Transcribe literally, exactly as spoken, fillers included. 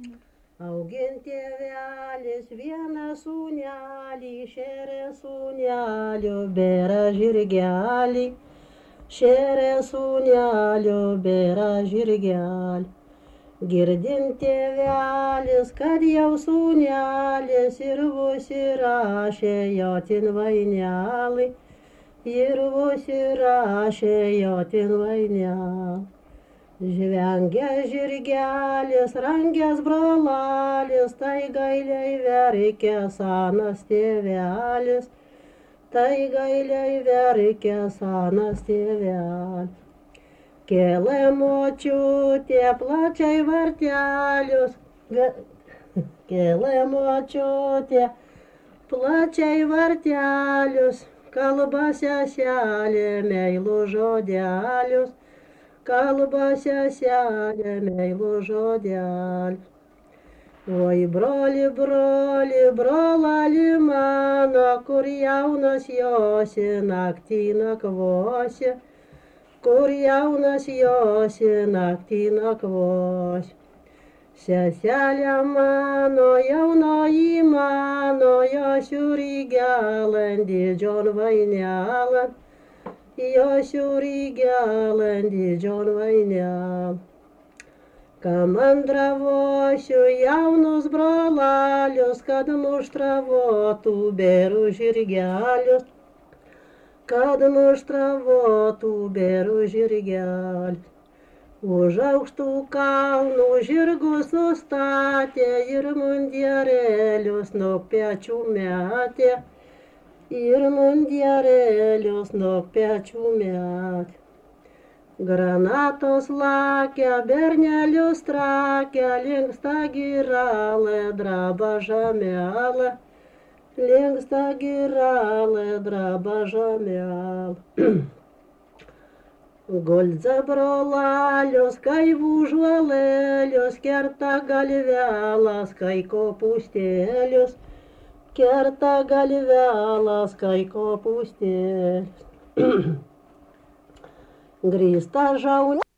Augint tėvelis vieną sūnelį, šėrė sūnelio bėra žirgelį, šėrė sūnelio bėra žirgelį. Girdint tėvelis, kad jau sūnelis ir vos įrašė jotin vainelį, ir vos įrašė jotin vainelį. Žvengia žirgelis, rangęs brolalis, tai gailiai verkia senas tėvelis, tai gailiai verkia senas tėvelis. Kėlė močiutė plačiai vartelius, kėlė močiutė plačiai vartelius, kalba seselė meilų žodelius, kalba seselė meilų žodelius. Oi broli, broli, brolali mano, kur jaunas josi, naktį nakvosi, kur jaunas josi, naktį nakvosi. Seselė mano, jaunoji mano, josiu rygelą didžion vainelą, josiu rygelą didžion vainelą. Kamandravosiu jaunus brolalius, kad muštravotų bėrų žirgelius, kad muštravotų bėrų žirgelius. Už aukštų kalnų žirgus nustatė ir mundierėlius nuo pečių metė, ir mundierėlius nuo pečių metė. Granatos lakia, bernelius trakia, linksta giralė, draba žamelė, linksta giralė, draba žamelė. Goldza brolalius, kai užuolėlius, kerta galvelas, kai kopūstėlius, kerta galvelas, kai kopūstėlius. Grįsta žaunė.